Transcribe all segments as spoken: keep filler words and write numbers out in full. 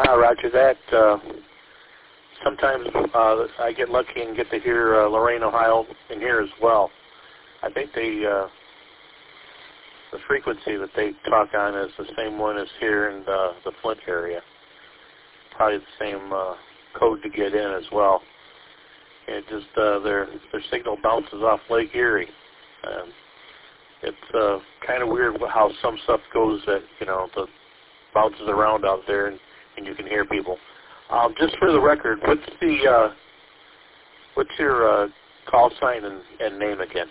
Uh, roger that. Uh, sometimes uh, I get lucky and get to hear uh, Lorain, Ohio in here as well. I think they, uh, the frequency that they talk on is the same one as here in the, the Flint area. Probably the same uh, code to get in as well. It just uh, their their signal bounces off Lake Erie. Um, it's uh, kind of weird how some stuff goes that you know the bounces around out there and, and you can hear people. Um, just for the record, what's the uh, what's your uh, call sign and, and name again?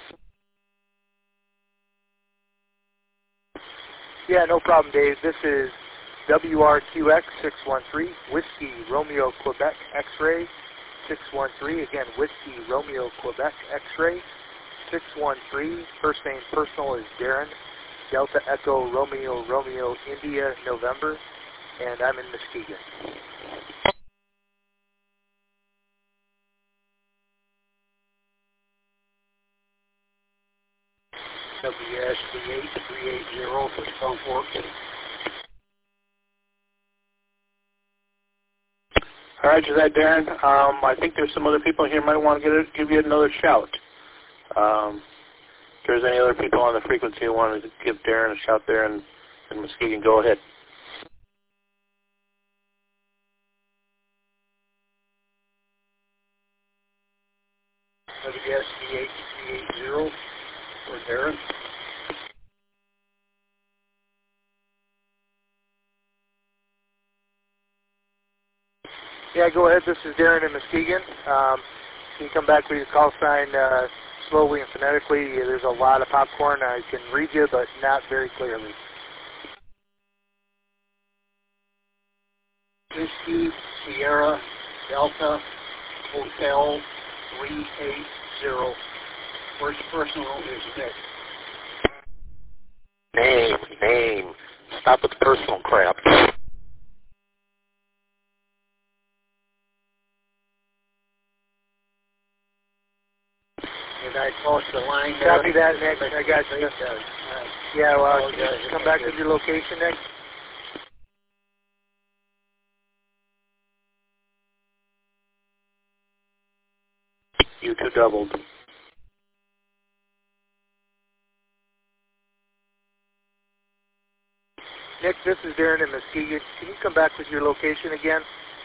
Yeah, no problem, Dave. This is W R Q X six one three, Whiskey Romeo Quebec X-Ray six one three. Again, Whiskey Romeo Quebec X-Ray six one three. First name personal is Darren, Delta Echo Romeo Romeo India November, and I'm in Muskegon. W S B eight three eight zero for phone four. All right, is that Darren? Um, I think there's some other people here who might want to get a, give you another shout. Um, if there's any other people on the frequency who want to give Darren a shout there in, in Muskegon, go ahead. W S B eight three eight zero for Darren. Yeah, go ahead. This is Darren in Muskegon. Um, you can come back with your call sign uh, slowly and phonetically. There's a lot of popcorn. I can read you, but not very clearly. Whiskey Sierra Delta Hotel three eight zero. First personal is Nick. Name, name. Stop with the personal crap. Did I cross the line there? Copy that, Nick. I got you. Uh, Yeah, well, can you come back with your location, Nick? You two doubled. Nick, this is Darren in Muskegon. Can you come back with your location again?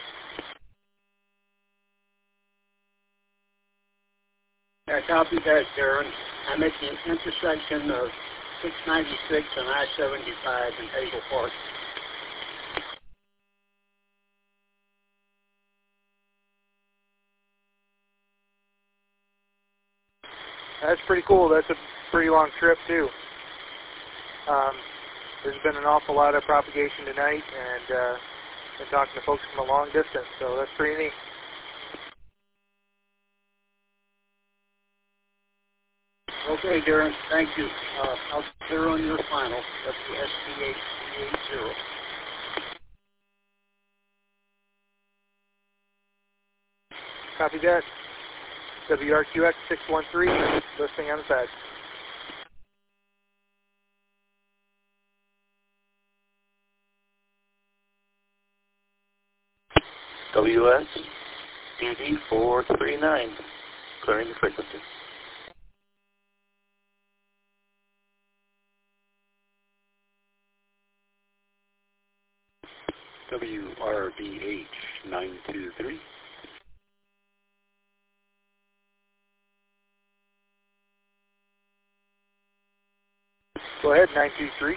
I copy that, Darren. I'm at the intersection of six ninety-six and I seventy-five in Hazel Park. That's pretty cool. That's a pretty long trip, too. Um, there's been an awful lot of propagation tonight, and uh, been talking to folks from a long distance, so that's pretty neat. Okay, Darren, thank you. Uh, I'll clear on your final, W S B eight three eight zero. Copy that. W R Q X six one three, listening on the side. W S D D four three nine, clearing the frequency. W R B H nine two three. Go ahead, nine two three.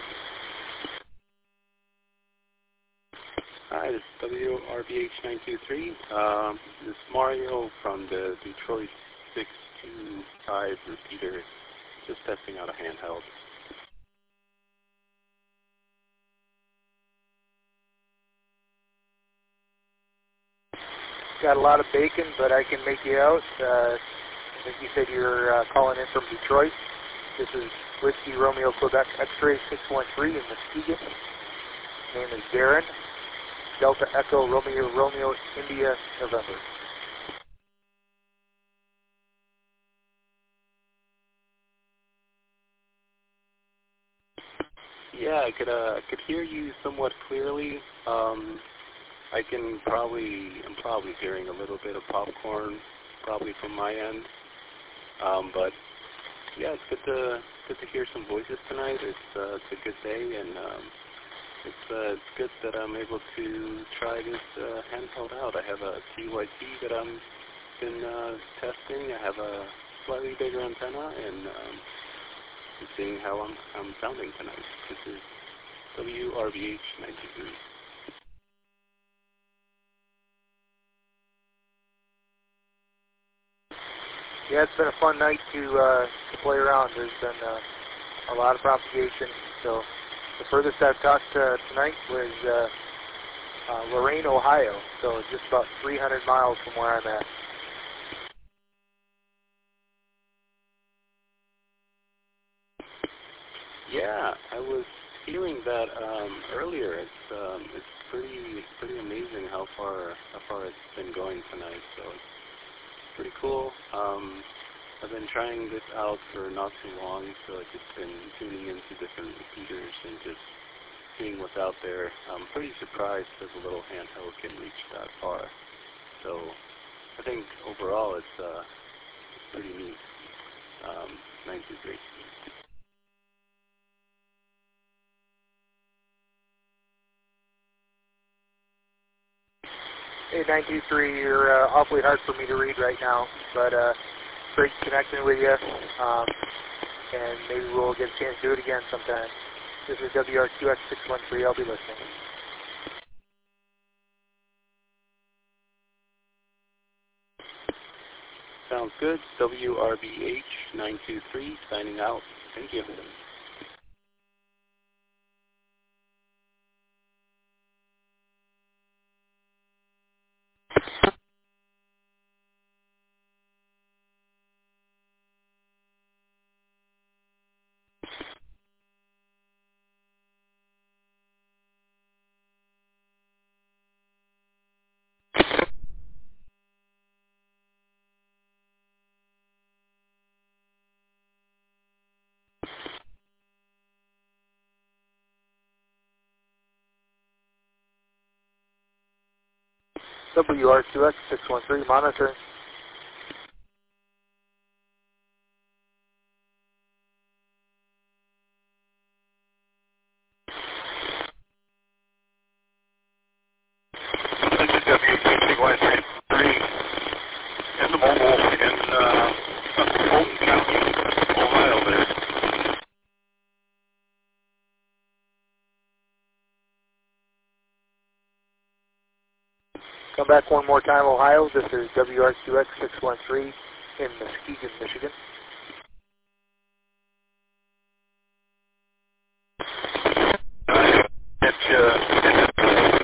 Hi, this is W R B H nine two three. Um, this is Mario from the Detroit six two five repeater, just testing out a handheld. Got a lot of bacon, but I can make you out. Uh, I think you said you're uh, calling in from Detroit. This is Whiskey Romeo Quebec X-Ray six one three in Muskegon. Name is Darren. Delta Echo Romeo Romeo India November. Yeah, I could uh, I could hear you somewhat clearly. Um, I can probably, I'm probably hearing a little bit of popcorn, probably from my end. Um, but yeah, it's good to good to hear some voices tonight. It's uh, it's a good day, and um, it's uh, it's good that I'm able to try this uh, handheld out. I have a T Y T that I'm been uh, testing. I have a slightly bigger antenna, and um, I'm seeing how I'm I'm sounding tonight. This is W R B H ninety-three. Yeah, it's been a fun night to, uh, to play around. There's been uh, a lot of propagation. So the furthest I've talked uh, tonight was uh, uh, Lorain, Ohio. So just about three hundred miles from where I'm at. Yeah, I was hearing that um, earlier. It's um, it's pretty pretty amazing how far how far it's been going tonight. So it's pretty cool. Um, I've been trying this out for not too long, so I've just been tuning into different repeaters and just seeing what's out there. I'm pretty surprised that a little handheld can reach that far. So I think overall it's uh, it's pretty neat. Um, ninety-three. Hey, nine two three, you're uh, awfully hard for me to read right now, but uh, great connecting with you, um, and maybe we'll get a chance to do it again sometime. This is W R Q X six one three, I'll be listening. Sounds good. W R B H nine two three signing out. Thank you. W R Q X six one three, monitoring. This is W P one three in the mobile in uh, Fulton County, Ohio there. Come back one more time, Ohio. This is W R Q X six one three in Muskegon, Michigan. It's, uh,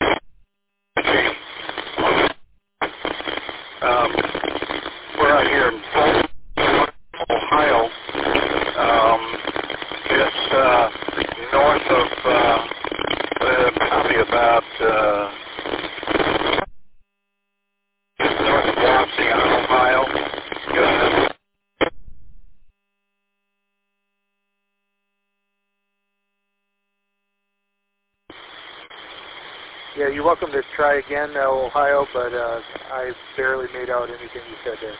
um, we're out here in Fulton, Ohio. Um, it's uh, north of, uh, uh, probably about uh, north of Waupsia, Ohio. Uh, Yeah, you're welcome to try again, uh, Ohio, but uh, I barely made out anything you said there.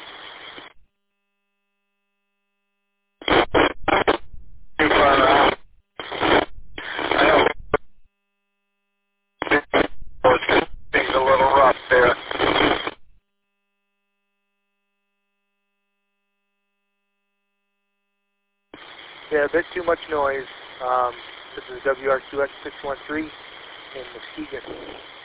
too far out. I know things a little rough there. Yeah, a bit too much noise. Um, this is W R Q X six one three in Muskegon.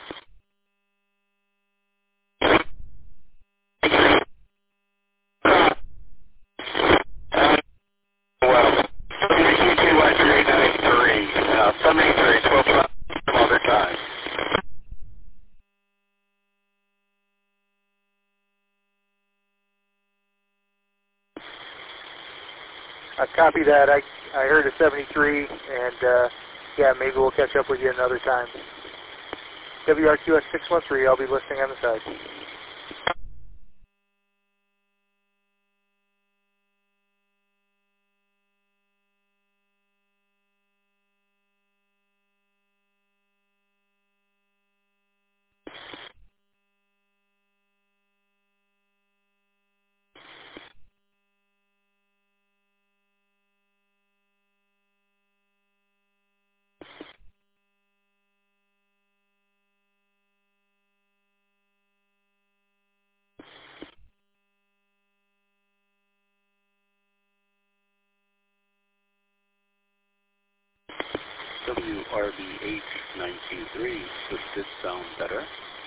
Well, seventy-two by three ninety-three, uh, seventy-three, twelve some other time. I copy that. I I heard a seventy-three, and uh, yeah, maybe we'll catch up with you another time. W R Q X six one three, I'll be listening on the side. W R B H nine two three. Does this sound better?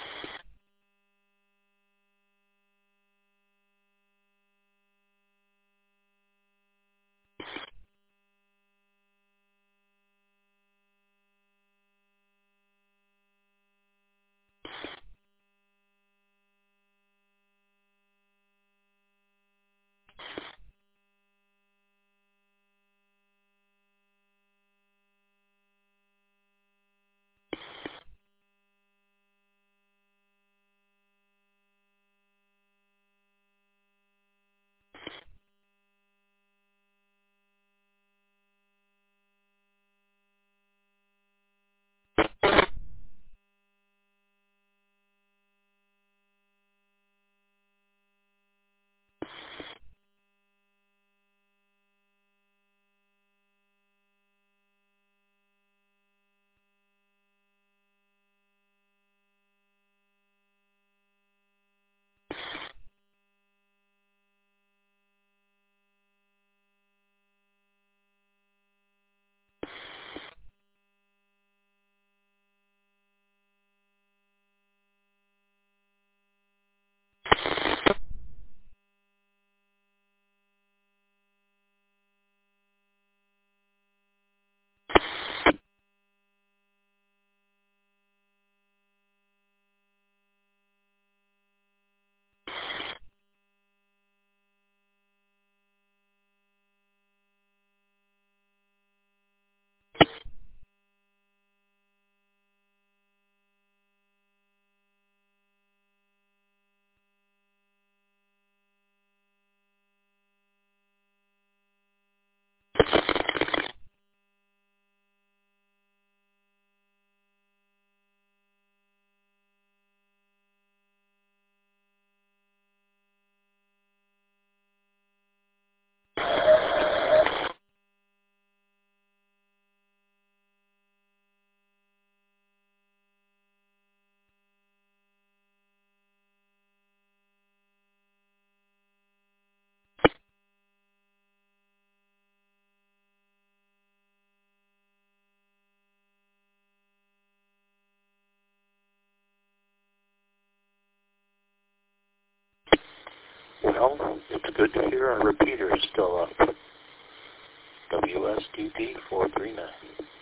Well, it's good to hear our repeater is still up. W S D D four three nine.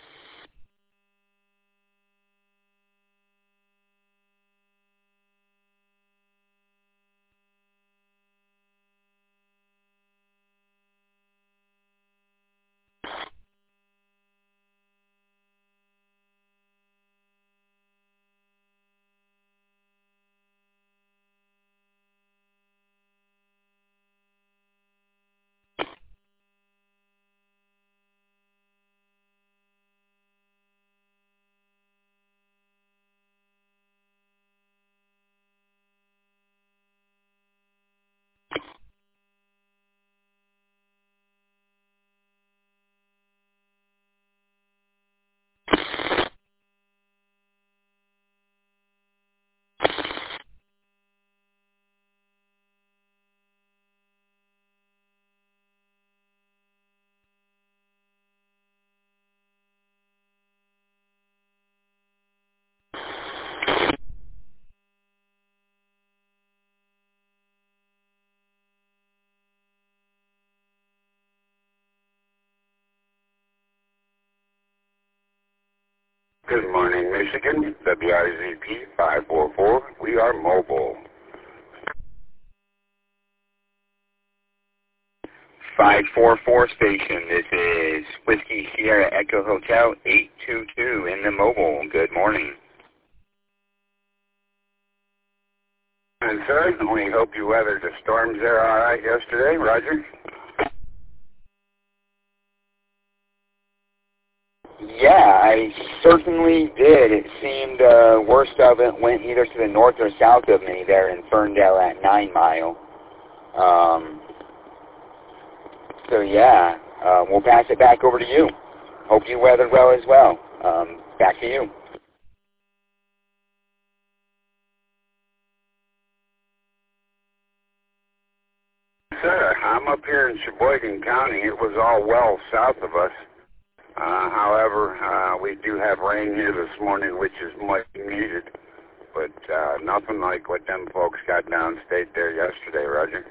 Good morning, Michigan. W I Z P five four four. We are mobile. five four four station. This is Whiskey Sierra Echo Hotel eight two two in the mobile. Good morning. And sir, we hope you weathered the storms there all right yesterday. Roger. Yeah, I certainly did. It seemed uh, worst of it went either to the north or south of me there in Ferndale at Nine Mile. Um, so yeah, uh, we'll pass it back over to you. Hope you weathered well as well. Um, back to you. Sir, I'm up here in Sheboygan County. It was all well south of us. Uh, however, uh, we do have rain here this morning, which is much needed, but uh, nothing like what them folks got downstate there yesterday, Roger.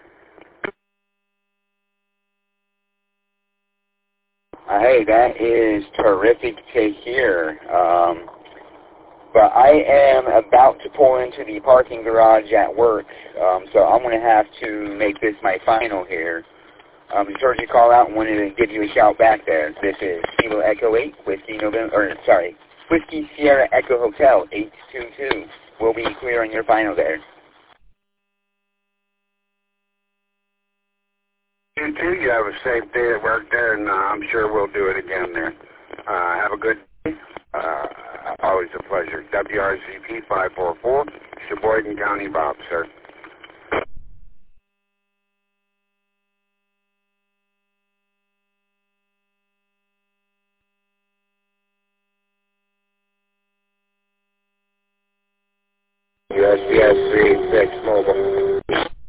Uh, hey, that is terrific to hear. Um, but I am about to pull into the parking garage at work, um, so I'm going to have to make this my final here. Um, just heard you call out and wanted to give you a shout back there. This is Kilo Echo eight, Whiskey November, or sorry, Whiskey Sierra Echo Hotel eight two two. We'll be clear on your final there. You too. You have a safe day at work there, and uh, I'm sure we'll do it again there. Uh, have a good day. Uh, always a pleasure. W R Z P five four four, Sheboygan County Bob, sir. U S P S three eight six mobile.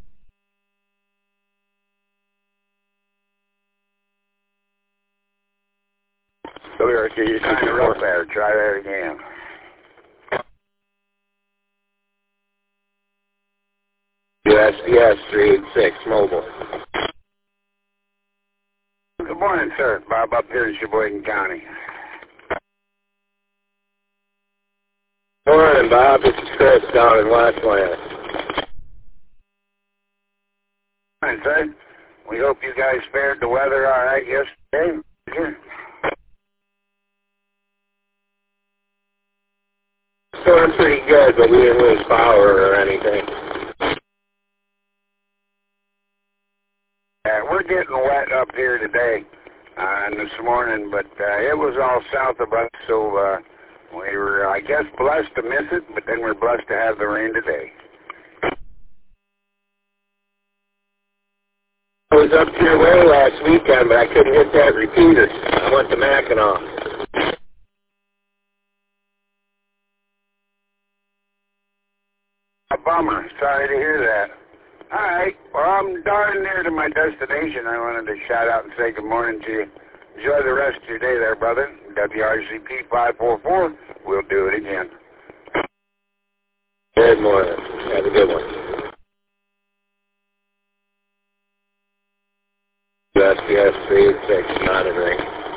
W R C, you're kind of rough there. Try that again. U S P S three eight six mobile. Good morning, sir. Bob up here in Sheboygan County. Morning, Bob. This is Chris down in Westland. Morning, sir. We hope you guys fared the weather all right yesterday. Storm pretty good, but we didn't lose power or anything. Uh, we're getting wet up here today uh, and this morning, but uh, it was all south of us, so uh, we were, I guess, blessed to miss it, but then we're blessed to have the rain today. I was up your way last weekend, but I couldn't hit that repeater. I went to Mackinac. A bummer. Sorry to hear that. All right. Well, I'm darn near to my destination. I wanted to shout out and say good morning to you. Enjoy the rest of your day there, brother. W R Z P five four four. We'll do it again. Good morning. Have a good one. U S P S three eight six, monitoring.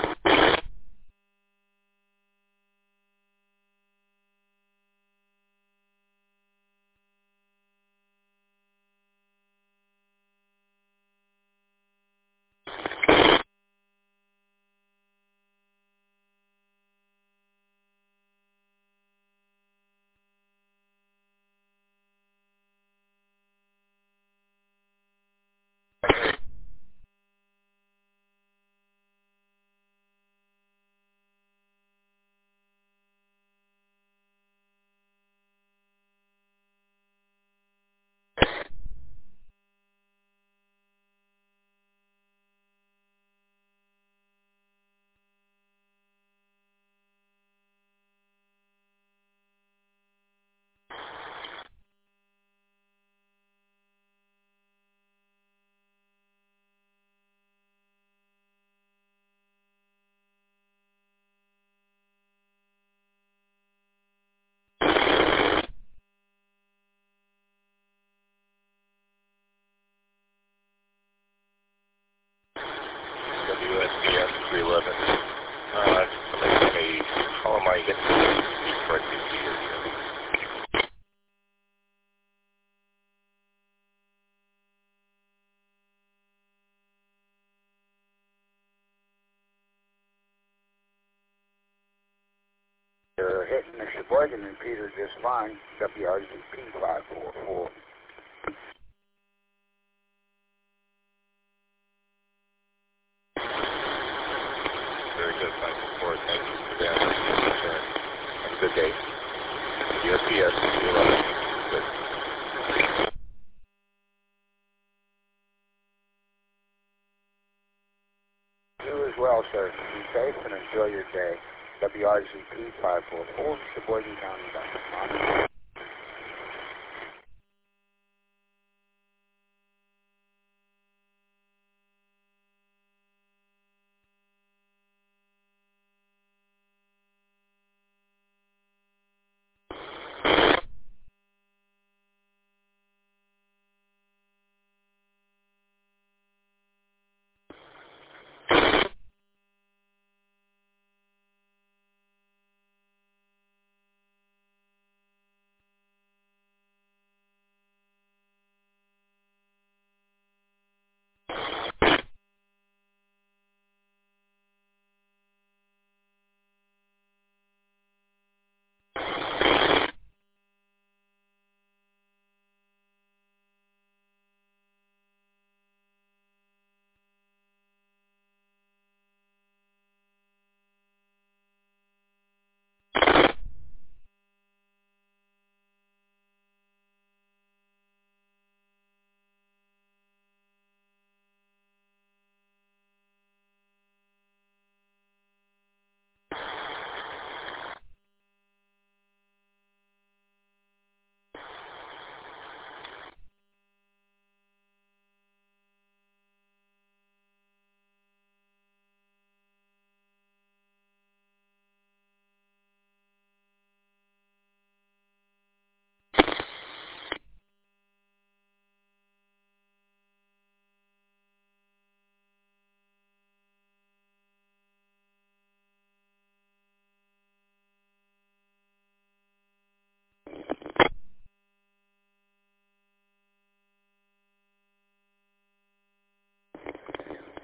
W S P S three eleven. Uh, somebody say, how am I getting to speak correctly to your You're hitting the Sheboygan repeater just fine. W R Z P five four four. Very good, five four four. Thank you for that. Have a good day. U S P S three eleven. Good. You as well, sir. Be safe and enjoy your day. W R Z P five four four, Sheboygan County.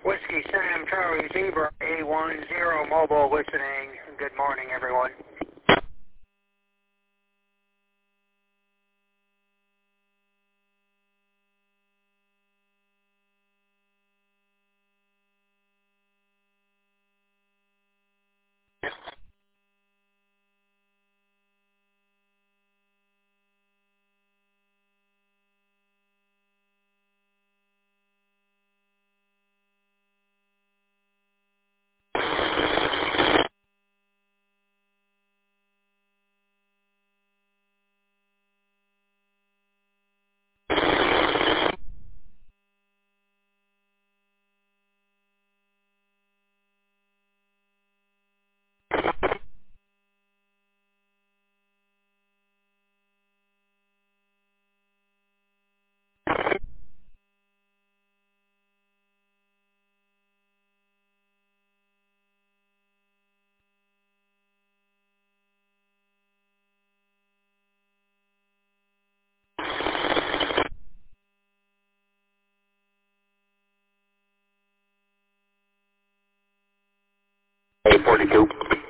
Whiskey Sam Charlie Zebra A one zero mobile listening. Good morning, everyone. A forty-two.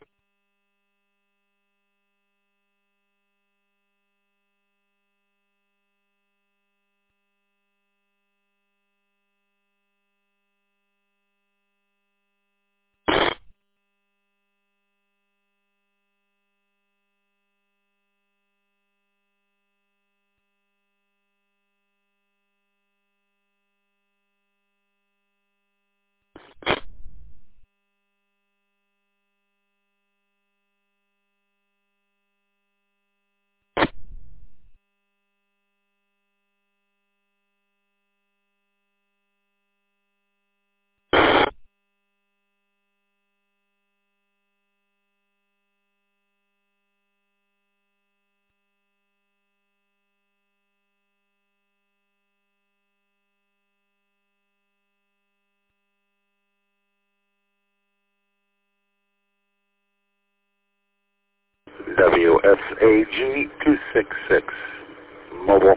W S A G two six six, mobile.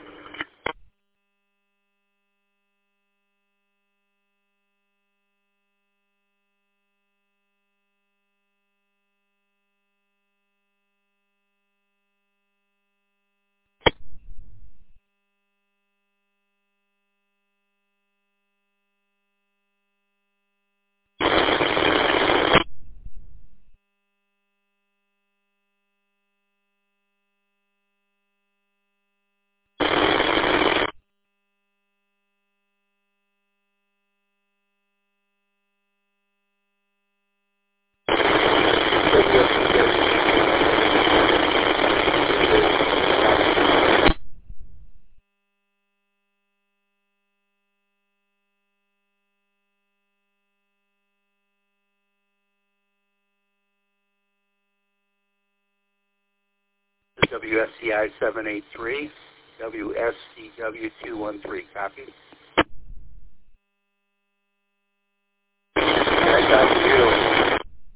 W S C I seven eight three, W S C W two one three, copy. I got you.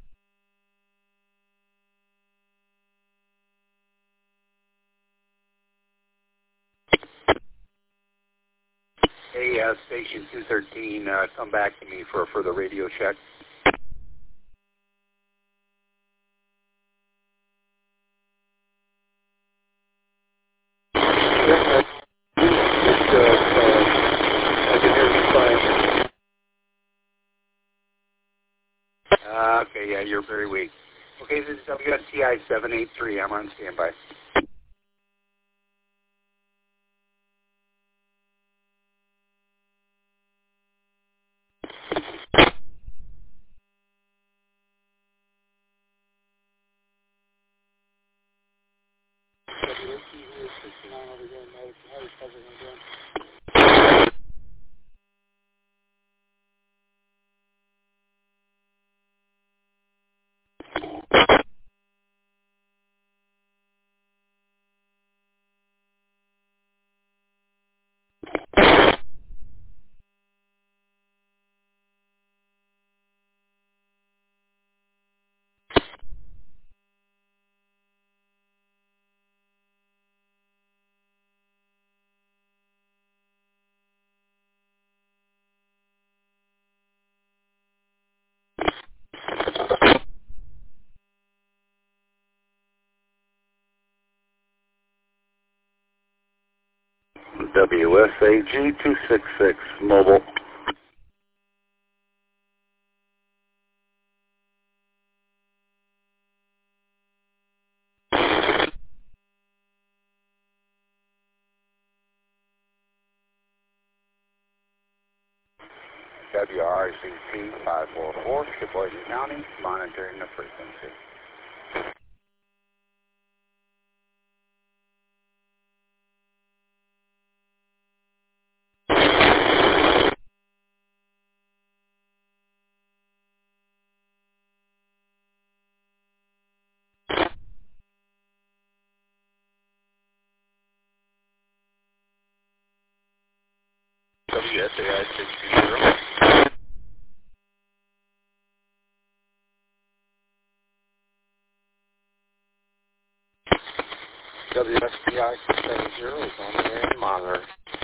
Hey, uh, station two thirteen, uh, come back to me for a further radio check. Uh, okay, yeah, you're very weak. Okay, this is W S T I seven eight three. I'm on standby. W S A G two six six, mobile. W R C P five four four, Sheboygan County, monitoring the frequency. W S A I six two zero. W S P I six seven zero is on the air and monitor.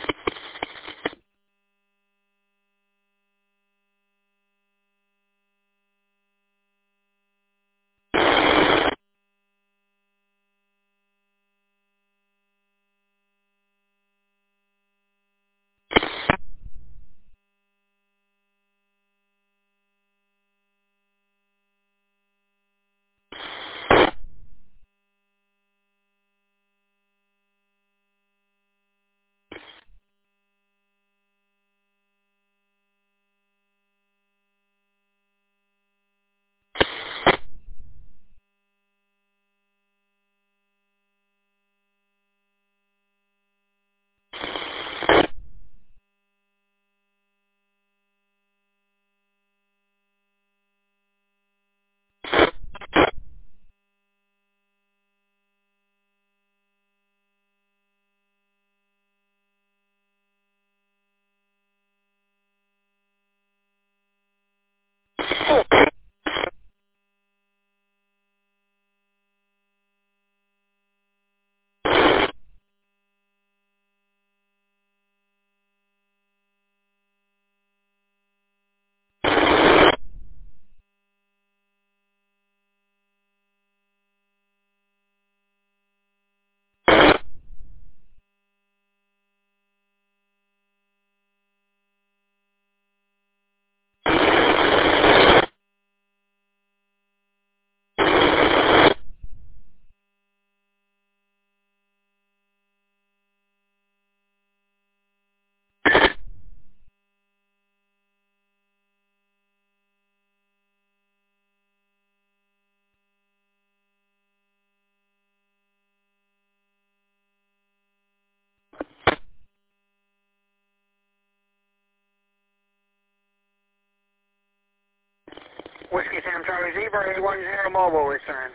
Whiskey Sam Charlie Zebra eight one zero mobile return.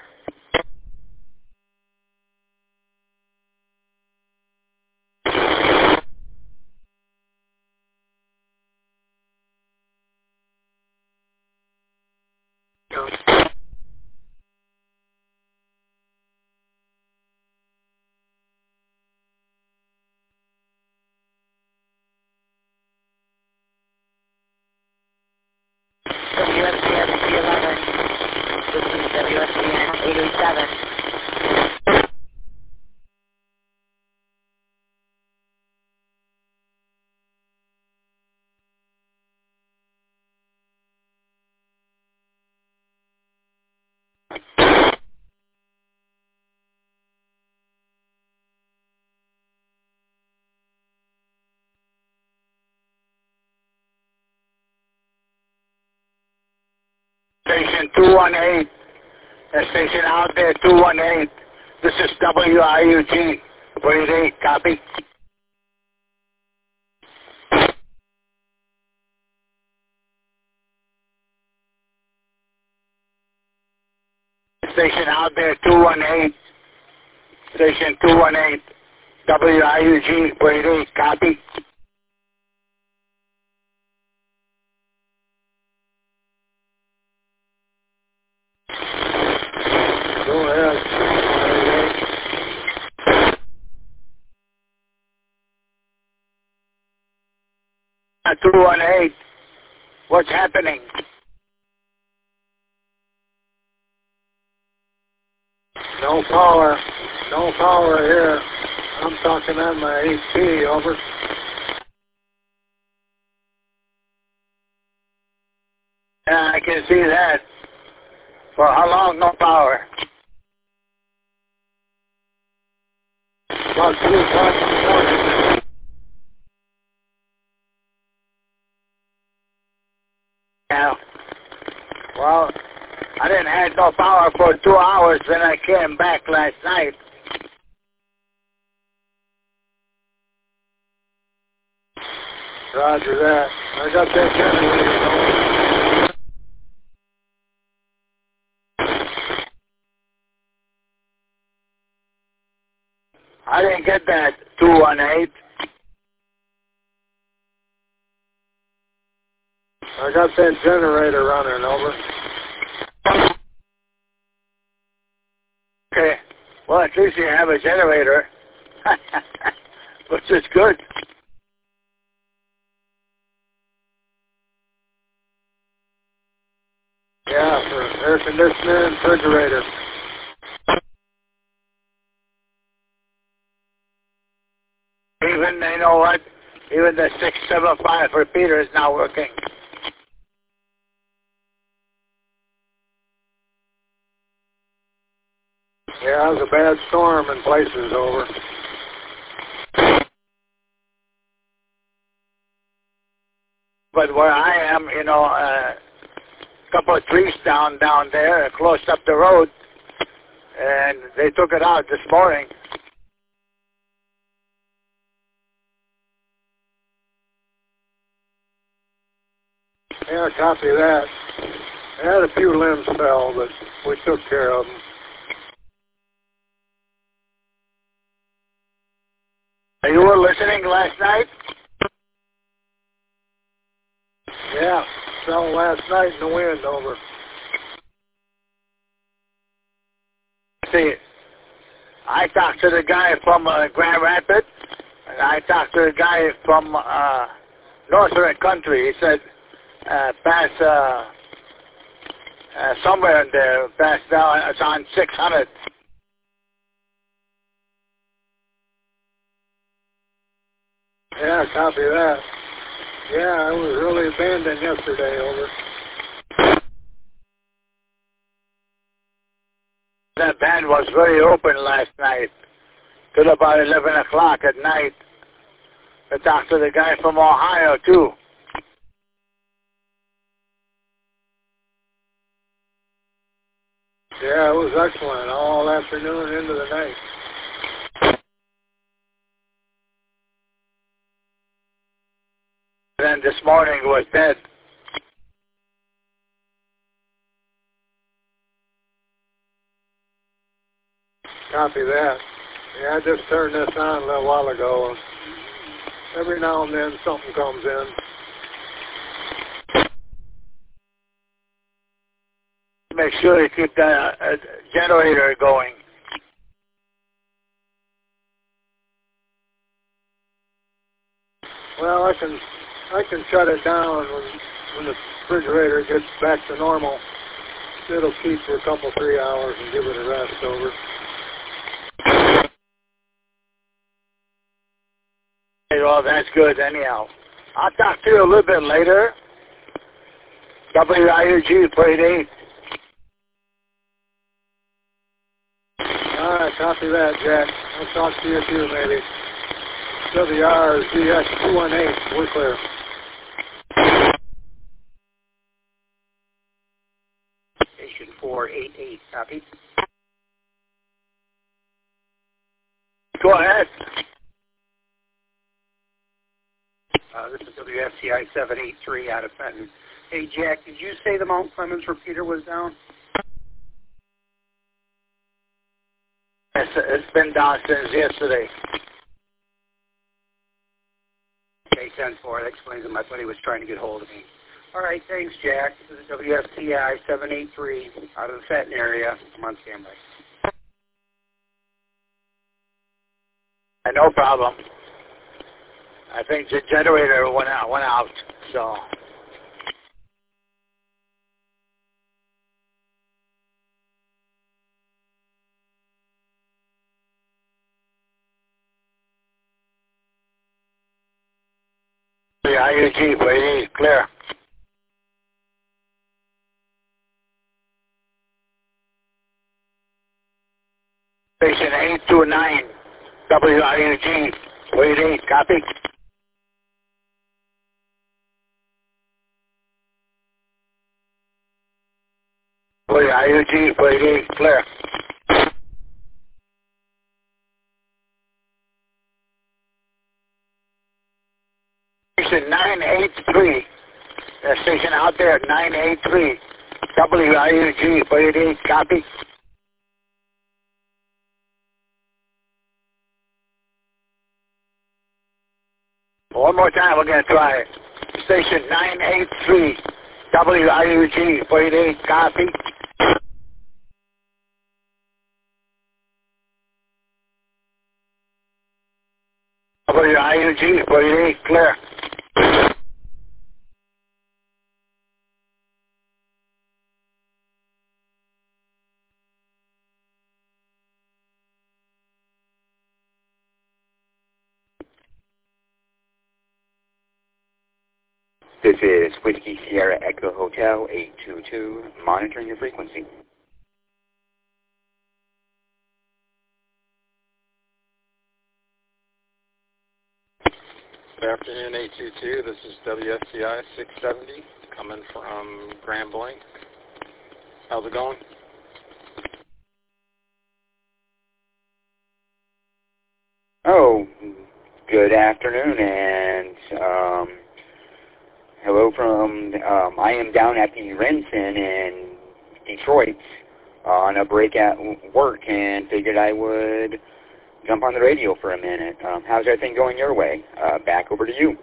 W S C S C eleven, this is W S C N eight eight seven. Station two one eight, that station out there, two one eight. This is W I U G, eight, copy. Station out there, two one eight. Station two one eight, W I U G, eight, copy. Go ahead. two one eight, what's happening? No power, no power here. I'm talking on my H P, over. Yeah, I can see that. For how long, no power? About two o'clock in the morning. Yeah. Well, I didn't have no power for two hours when I came back last night. Roger that. I got that generator going. I didn't get that two one eight. I got that generator running, over. Okay. Well, at least you have a generator, which is good. Yeah, for air conditioner and refrigerator. Even, you know what, even the six seven five repeater is not working. Yeah, it was a bad storm in places, over. But where I am, you know, a couple of trees down down there, close up the road, and they took it out this morning. Yeah, copy that. I had a few limbs fell, but we took care of them. You were listening last night? Yeah, fell last night in the wind, over. See, I talked to the guy from uh, Grand Rapids, and I talked to the guy from uh, Northern Country. He said, uh, pass uh, uh, somewhere in there, pass down, it's on six hundred. Yeah, copy that. Yeah, I was really abandoned yesterday, over. That band was very open last night, till about eleven o'clock at night. I talked to the guy from Ohio, too. Yeah, it was excellent, all afternoon into the night. Then this morning it was dead. Copy that. Yeah, I just turned this on a little while ago. Every now and then something comes in. Make sure you keep the uh, generator going. Well, I can I can shut it down when when the refrigerator gets back to normal. It'll keep for a couple, three hours and give it a rest, over. Well, that's good anyhow. I'll talk to you a little bit later. W I U G forty-eight. All right, copy that, Jack. I'll talk to you too, maybe. W R Z X two one eight, we're clear. Station four eight eight, copy. Go ahead. Uh, this is W F C I seven eight three out of Fenton. Hey, Jack, did you say the Mount Clemens repeater was down? It's, it's been down since yesterday. Okay, ten four. That explains that my buddy was trying to get hold of me. All right, thanks, Jack. This is W F C I seven eight three out of the Fenton area. I'm on standby. Uh, no problem. I think the generator went out, went out, so. I U G, please, clear. Station eight two nine, W I U G, Wait eight, copy. Wait I U G, Wait eight, clear. Station nine eight three, that station out there, nine eight three, W I U G, Wait eight, copy. One more time, we're going to try it. Station nine eight three, W I U G, Wait eight, copy. W I U G, Wait eight, clear. This is Whiskey Sierra Echo Hotel eight two two, monitoring your frequency. Good afternoon, eight two two. This is W S C I six seventy, coming from Grand Blanc. How's it going? Oh, good afternoon, and um, hello from, um, I am down at the Renson in Detroit on a break at work and figured I would jump on the radio for a minute. Um, how's everything going your way? Uh, back over to you.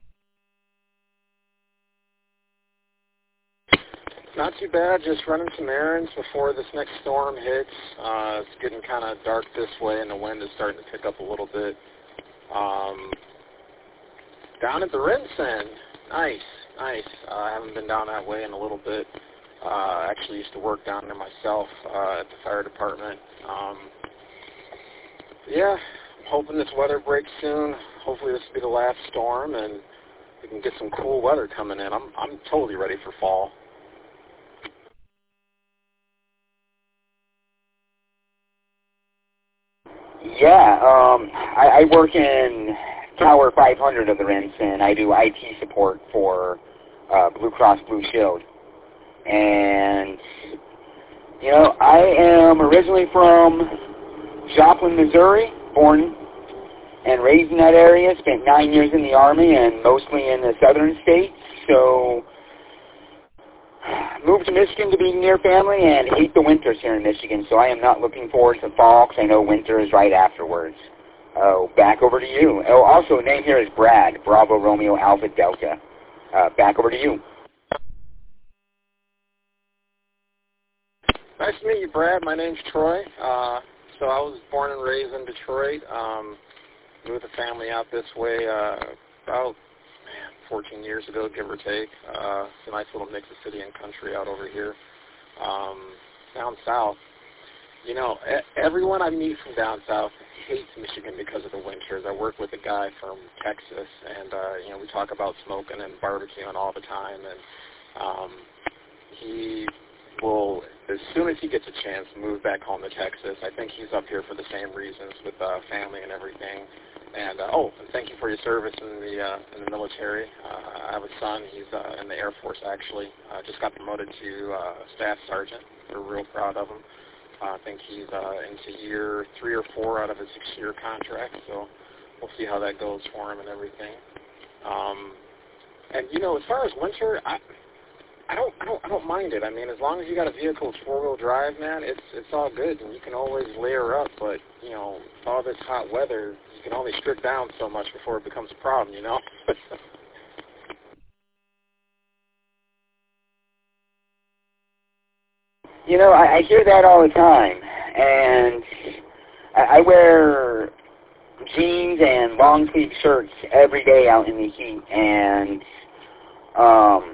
Not too bad, just running some errands before this next storm hits. Uh, it's getting kind of dark this way and the wind is starting to pick up a little bit. Um, down at the Renson, nice, nice. Uh, I haven't been down that way in a little bit. Uh, I actually used to work down there myself uh, at the fire department. Um, yeah, I'm hoping this weather breaks soon. Hopefully this will be the last storm and we can get some cool weather coming in. I'm, I'm totally ready for fall. Yeah, um, I, I work in Tower five hundred of the Renson. I do I T support for uh, Blue Cross Blue Shield. And, you know, I am originally from Joplin, Missouri, born and raised in that area, spent nine years in the Army and mostly in the southern states. So, moved to Michigan to be near family and hate the winters here in Michigan, so I am not looking forward to fall because I know winter is right afterwards. Oh, back over to you. Oh, also, name here is Brad, Bravo Romeo Alpha Delta. Uh, back over to you. Nice to meet you, Brad. My name's Troy. Uh, so I was born and raised in Detroit. Um, moved the family out this way uh, about fourteen years ago, give or take. Uh, it's a nice little mix of city and country out over here. Um, down south, you know, everyone I meet from down south hates Michigan because of the winters. I work with a guy from Texas, and, uh, you know, we talk about smoking and barbecuing all the time, and um, he will, as soon as he gets a chance, move back home to Texas. I think he's up here for the same reasons with uh, family and everything. And, uh, oh, and thank you for your service in the uh, in the military. Uh, I have a son. He's uh, in the Air Force, actually. Uh, just got promoted to uh, staff sergeant. We're real proud of him. Uh, I think he's uh, into year three or four out of his six-year contract, so we'll see how that goes for him and everything. Um, and, you know, as far as winter, I, I don't, I don't, I don't mind it. I mean, as long as you got a vehicle that's four-wheel drive, man, it's it's all good, and you can always layer up. But you know, with all this hot weather, you can only strip down so much before it becomes a problem. You know. You know, I, I hear that all the time, and I, I wear jeans and long sleeve shirts every day out in the heat, and um.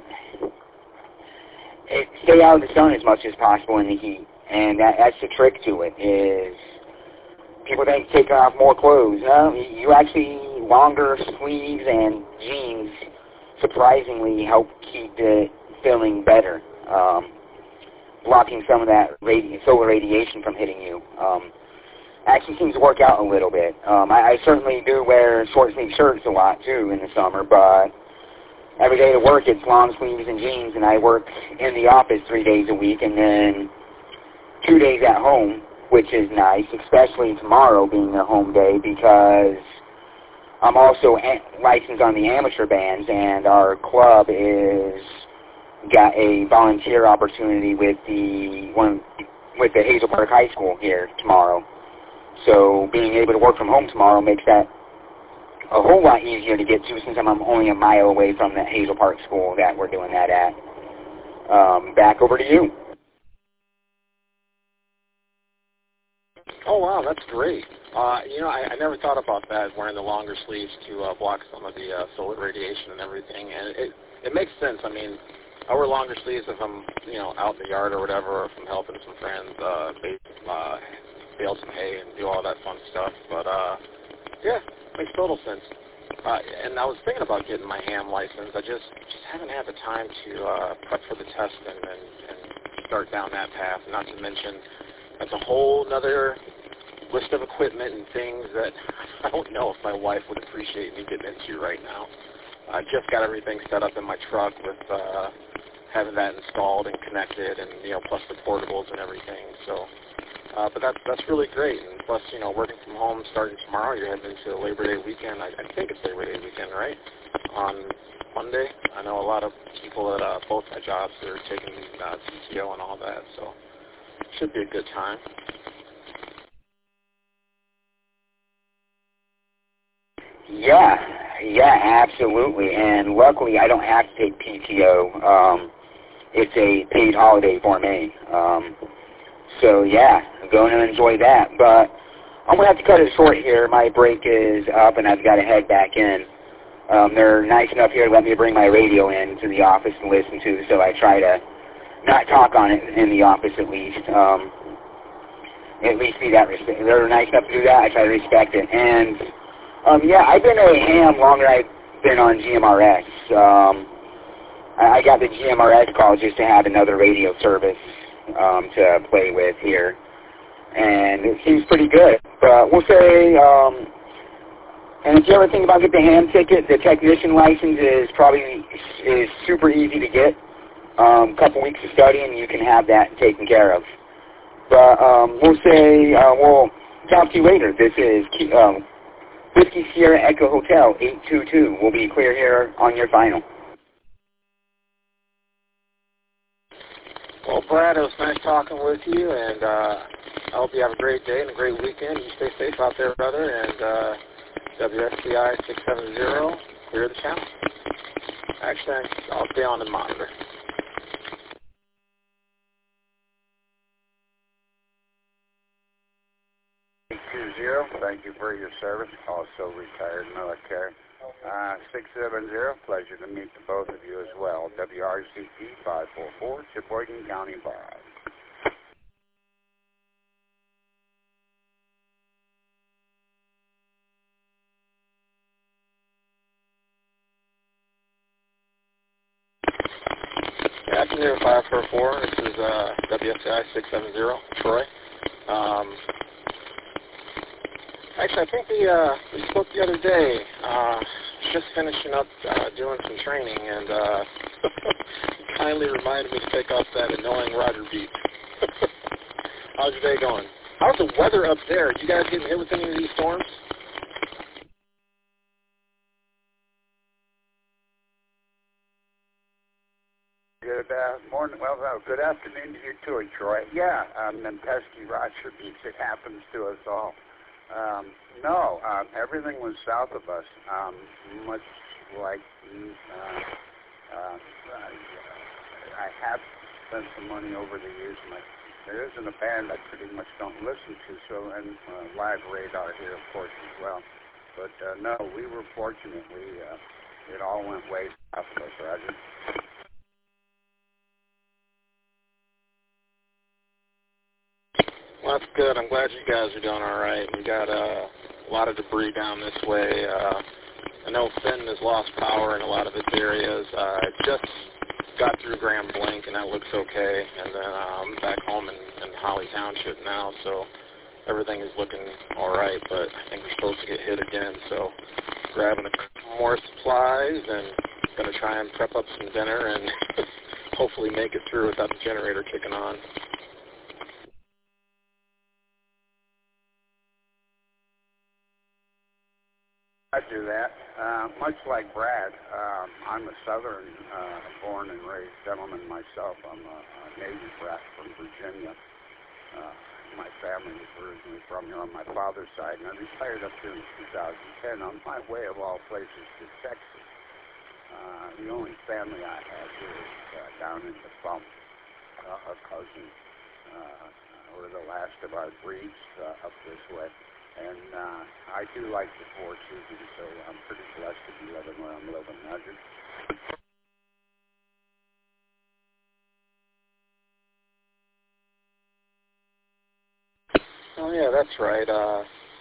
It, stay out of the sun as much as possible in the heat, and that, that's the trick to it, is people think taking off more clothes. No, you actually, longer sleeves and jeans surprisingly help keep it feeling better, um, blocking some of that radi- solar radiation from hitting you. Um, actually seems to work out a little bit. Um, I, I certainly do wear short sleeve shirts a lot too in the summer, but every day to work it's long sleeves and jeans, and I work in the office three days a week and then two days at home, which is nice, especially tomorrow being a home day because I'm also a- licensed on the amateur bands, and our club is got a volunteer opportunity with the one with the Hazel Park High School here tomorrow. So being able to work from home tomorrow makes that a whole lot easier to get to since I'm only a mile away from the Hazel Park school that we're doing that at. Um, back over to you. Oh, wow, that's great. Uh, you know, I, I never thought about that, wearing the longer sleeves to uh, block some of the uh, solar radiation and everything. And it, it makes sense. I mean, I wear longer sleeves if I'm, you know, out in the yard or whatever, or if I'm helping some friends uh, bale, uh, bale some hay and do all that fun stuff. But, uh, yeah, makes total sense. Uh, and I was thinking about getting my ham license. I just, just haven't had the time to uh, prep for the test and, and, and start down that path, not to mention that's a whole other list of equipment and things that I don't know if my wife would appreciate me getting into right now. I just got everything set up in my truck with uh, having that installed and connected, and you know, plus the portables and everything. So, uh, but that's that's really great. And plus, you know, working from home starting tomorrow, you're heading into Labor Day weekend. I, I think it's Labor Day weekend, right? On Monday. I know a lot of people at uh, both my jobs are taking uh, P T O and all that, so it should be a good time. Yeah, yeah, absolutely. And luckily, I don't have to take P T O. Um, it's a paid holiday for me. Um, so yeah, I'm going to enjoy that. But I'm going to have to cut it short here. My break is up, and I've got to head back in. Um, they're nice enough here to let me bring my radio in to the office to listen to, so I try to not talk on it in the office at least. Um, at least be that respect. They're nice enough to do that. I try to respect it. And Um, yeah, I've been a ham longer than I've been on G M R S. Um, I, I got the G M R S call just to have another radio service um, to play with here, and it seems pretty good. But we'll say, um, and if you ever think about getting the ham ticket, the technician license is probably is super easy to get. A um, couple weeks of studying, you can have that taken care of. But um, we'll say uh, we'll talk to you later. This is um, Whiskey Sierra Echo Hotel, eight two two. We'll be clear here on your final. Well, Brad, it was nice talking with you, and uh, I hope you have a great day and a great weekend. You stay safe out there, brother, and uh, W S C I six seven zero, clear the channel. Actually, I'll stay on the monitor. eight two zero, thank you for your service. Also retired military. Uh, six seven zero, pleasure to meet the both of you as well. W R C P five four four, Sheboygan County Borough. Afternoon, five four four. This is uh, W S C I six seven zero, Troy. Um, actually, I think we, uh, we spoke the other day. Uh, just finishing up uh, doing some training, and uh, kindly reminded me to take off that annoying Roger beat. How's your day going? How's the weather up there? You guys getting hit with any of these storms? Good uh, morning, well, well, good afternoon to you too, Troy. Yeah, um, them pesky Roger beats, it happens to us all. Um, no, um, everything was south of us, um, much like uh, uh, I have spent some money over the years. My, there isn't a band I pretty much don't listen to, so and uh, live radar here, of course, as well. But uh, no, we were fortunate. We uh, it all went way south of us, Roger. Well, that's good. I'm glad you guys are doing all right. We got uh, a lot of debris down this way. Uh, I know Finn has lost power in a lot of its areas. Uh, just got through Grand Blanc, and that looks okay. And then I'm um, back home in, in Holly Township now, so everything is looking all right. But I think we're supposed to get hit again, so grabbing a couple more supplies and going to try and prep up some dinner and hopefully make it through without the generator kicking on. I do that. Uh, much like Brad, um, I'm a Southern uh, born and raised gentleman myself. I'm a, a Navy brat from Virginia. Uh, my family was originally from here on my father's side, and I retired up here in two thousand ten on my way of all places to Texas. Uh, the only family I have here is uh, down in the Bump, uh, a cousin. Uh, we're the last of our breeds uh, up this way. And uh, I do like the Four Seasons, so I'm pretty blessed to be living where I'm living, Roger. Oh, yeah, that's right. Uh,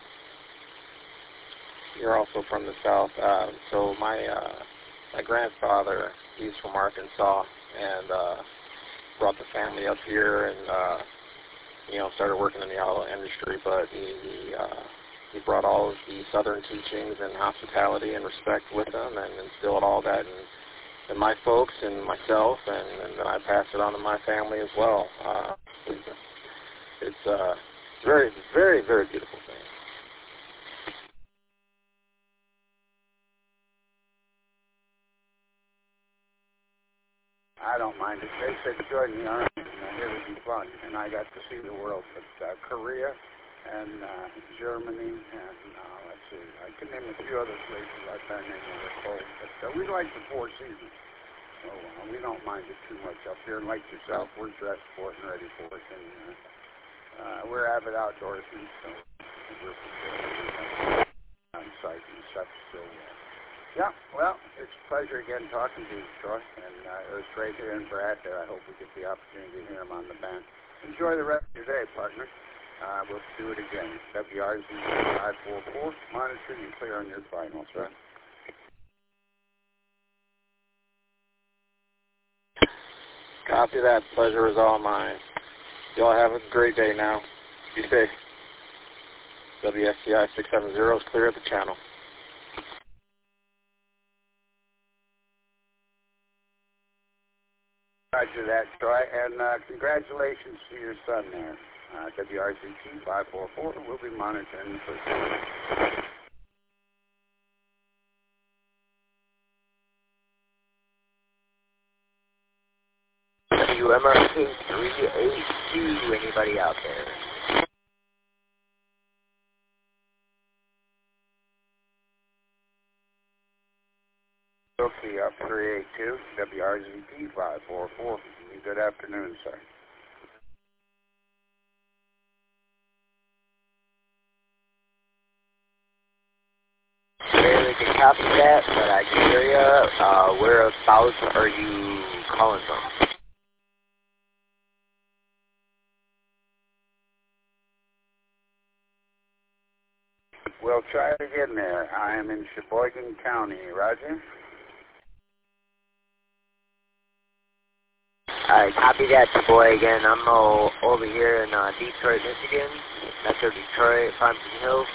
you're also from the South. Uh, so my uh, my grandfather, he's from Arkansas, and uh, brought the family up here and, uh, you know, started working in the auto industry, but he, he, uh, he brought all of the Southern teachings and hospitality and respect with him and instilled all that in, in my folks and myself, and, and then I pass it on to my family as well. Uh, it's uh, very, very, very beautiful thing. I don't mind it. They said join the Army, and it would be fun. And I got to see the world. But uh, Korea and uh, Germany and, uh, let's see, I can name a few other places I've been in that are cold. But uh, we like the Four Seasons. So uh, we don't mind it too much up here. And like yourself, we're dressed for it and ready for it. And uh, uh, we're avid outdoorsmen, so we're prepared on site and stuff. So, uh, yeah, well, it's a pleasure again talking to you, Troy. And uh, it was great hearing Brad there. I hope we get the opportunity to hear him on the band. Enjoy the rest of your day, partner. Uh, we'll do it again. W R Z five four four, monitoring and clear on your finals, right? Copy that. Pleasure is all mine. Y'all have a great day now. Be safe. W S C I six seven zero is clear at the channel. Roger that, Troy, and uh, congratulations to your son there. Uh, W R Z T five four four will be monitoring for W M R K three eight two, anybody out there? Okay, up three eight two, W R Z T five four four. Good afternoon, sir. Barely can copy that, but I can hear you. Uh, whereabouts are you calling from? We'll try it again there. I am in Sheboygan County, Roger. Alright, copy that, boy, again. I'm uh, over here in uh, Detroit, Michigan. Metro Detroit, Farmington Hills.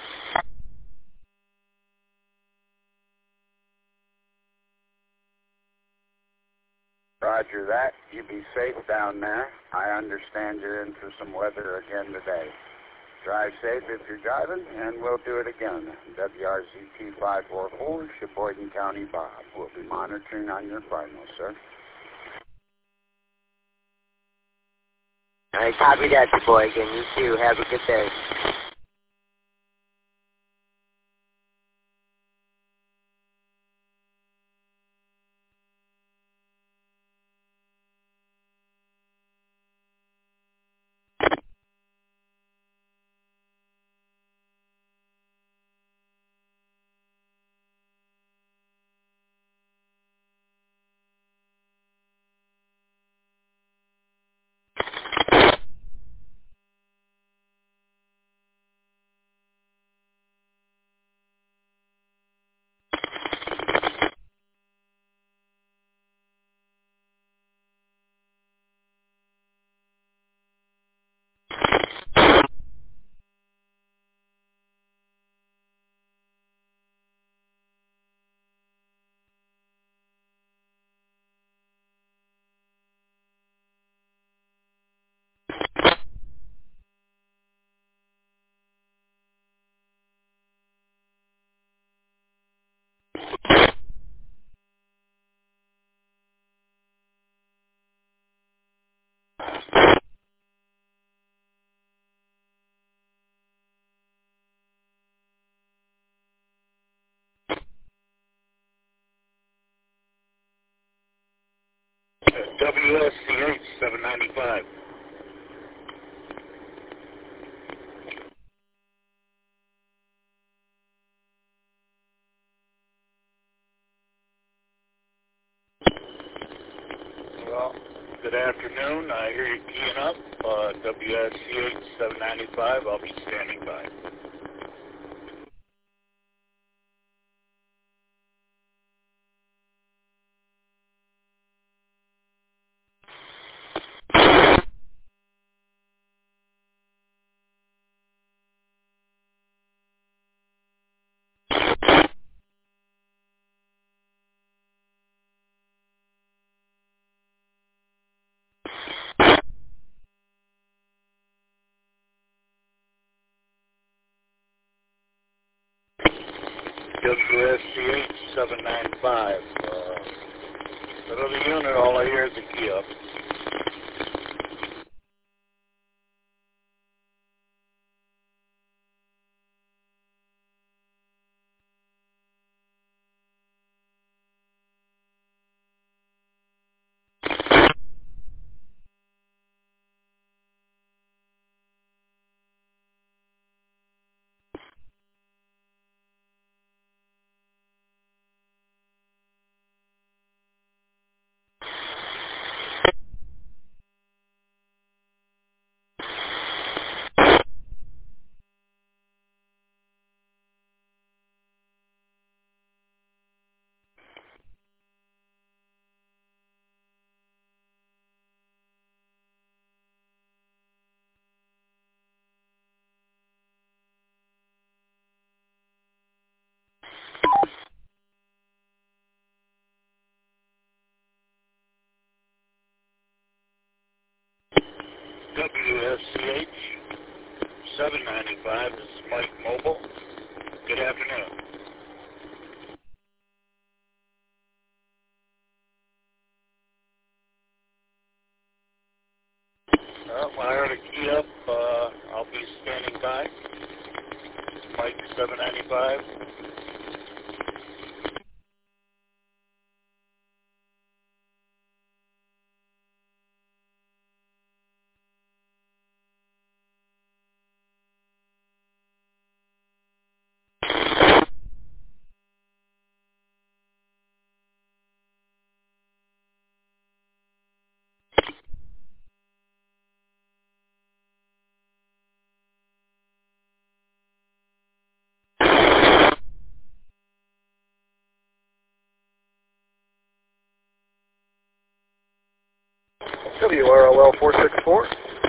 Roger that. You be safe down there. I understand you're in for some weather again today. Drive safe if you're driving, and we'll do it again. W R Z T five four four, Sheboygan County, Bob. We'll be monitoring on your finals, sir. Alright, copy that, boy, again. You too. Have a good day. W S C H seven ninety-five. Well, good afternoon. I hear you keying up. Uh, W S C H seven ninety-five. I'll be standing by. W S C H seven ninety-five. Uh, middle of the unit, all I hear is a key up. W S C H seven ninety-five. This is Mike Mobile. Good afternoon. Uh, when I heard a key up, uh, I'll be standing by. Mike seven ninety-five. W R L L four six four.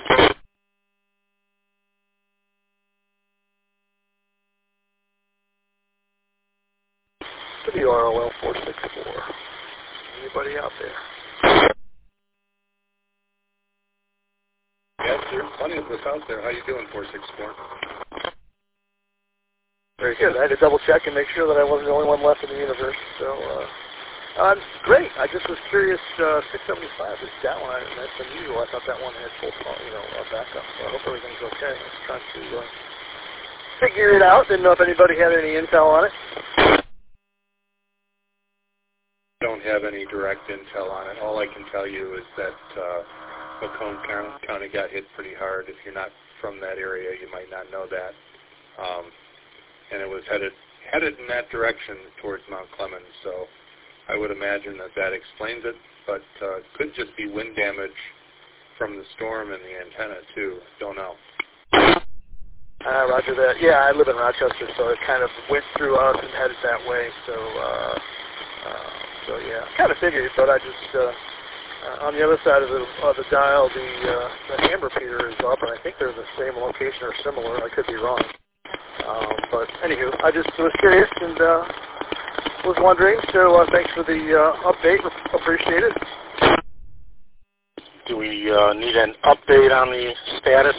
W R L L four six four. Anybody out there? Yes, there's plenty of us out there. How you doing, four six four? Very good. I had to double check and make sure that I wasn't the only one left in the universe. So, uh, uh, great. I just was curious. Uh, six seventy-five is down. I, that's unusual. I thought that one had full, you know, uh, backup. So I hope everything's okay. I was trying to uh, figure it out. Didn't know if anybody had any intel on it. Don't have any direct intel on it. All I can tell you is that uh, Macomb County got hit pretty hard. If you're not from that area, you might not know that. Um, and it was headed headed in that direction towards Mount Clemens. So I would imagine that that explains it, but uh, it could just be wind damage from the storm and the antenna too. Don't know. Uh, roger that. Yeah, I live in Rochester, so it kind of went through us and headed that way. So, uh, uh, so yeah, kind of figured, but I just uh, uh, on the other side of the of the dial, the uh, the ham repeater is up, and I think they're the same location or similar. I could be wrong. Um, but anywho, I just was curious and uh, was wondering. So uh, thanks for the uh, update. Appreciate it. Do we uh, need an update on the status?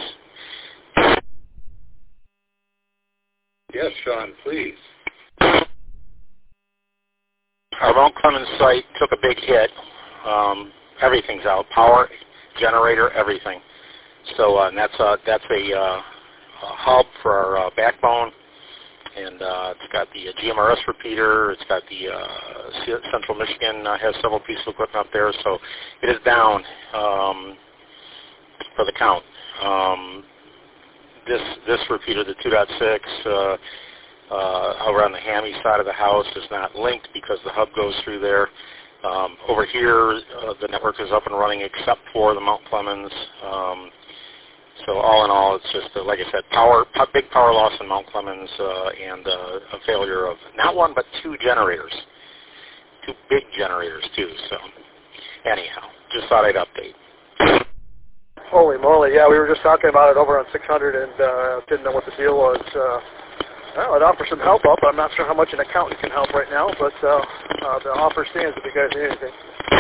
Yes, Sean, please. Our Mount Clemens site took a big hit. Um, everything's out. Power, generator, everything. So uh, and that's, uh, that's a, uh, a hub for our uh, backbone. and uh, it's got the uh, G M R S repeater. It's got the uh, Central Michigan uh, has several pieces of equipment up there, so it is down um, for the count. Um, this this repeater, the two point six, uh, uh, over on the Hammy side of the house, is not linked because the hub goes through there. Um, over here, uh, the network is up and running except for the Mount Clemens. Um, so all in all, it's just, uh, like I said, power, big power loss in Mount Clemens uh, and uh, a failure of not one but two generators, two big generators too. So anyhow, just thought I'd update. Holy moly, yeah, we were just talking about it over on six hundred and uh, didn't know what the deal was. Uh, well, it offers some help up. I'm not sure how much an accountant can help right now, but uh, uh, the offer stands if you guys need anything.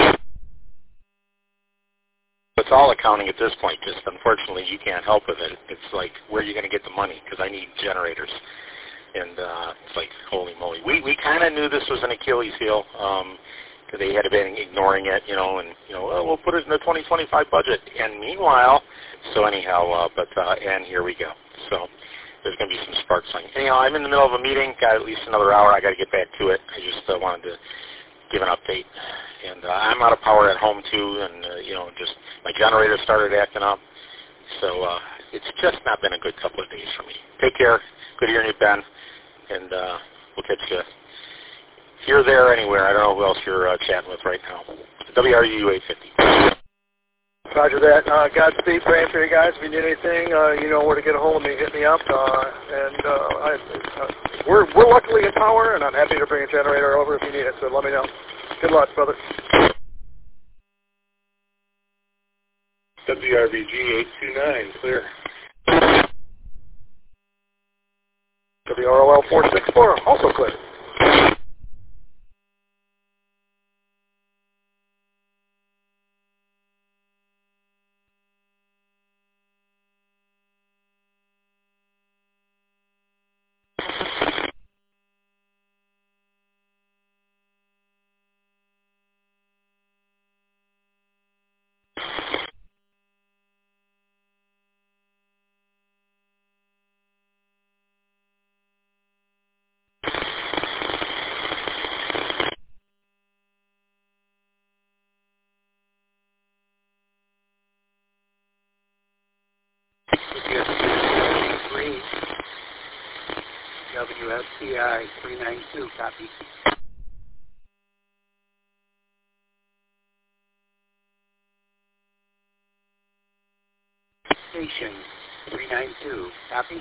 It's all accounting at this point. Just unfortunately, you can't help with it. It's like, where are you going to get the money? Because I need generators. And uh, it's like, holy moly. We we kind of knew this was an Achilles heel. Um, They had been ignoring it, you know, and, you know, well, we'll put it in the twenty twenty-five budget. And meanwhile, so anyhow, uh, but, uh, and here we go. So there's going to be some sparks on. Anyhow, I'm in the middle of a meeting. Got at least another hour. I got to get back to it. I just uh, wanted to give an update. And uh, I'm out of power at home, too, and, uh, you know, just my generator started acting up. So uh, it's just not been a good couple of days for me. Take care. Good hearing you, Ben. And uh, we'll catch you here, there, anywhere. I don't know who else you're uh, chatting with right now. W R U eight fifty. Roger that. Uh, Godspeed, praying for you guys. If you need anything, uh, you know where to get a hold of me. Hit me up. Uh, and uh, I, uh, we're we're luckily in power, and I'm happy to bring a generator over if you need it. So let me know. Good luck, brother. W R B G eight two nine, clear. W R O L four six four, also clear. W S C I three nine two, copy. Station three nine two, copy.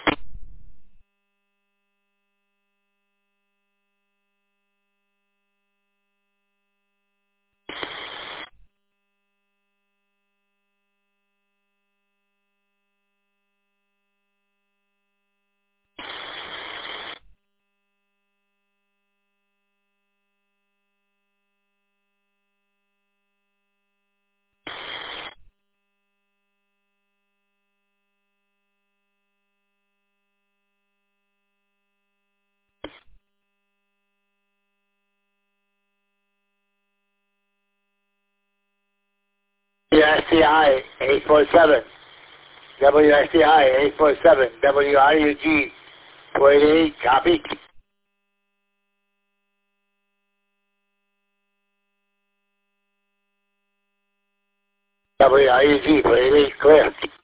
W S C I eight four seven, W S C I eight four seven, W R U G four eight eight, copy. W R U G four eight eight, clear.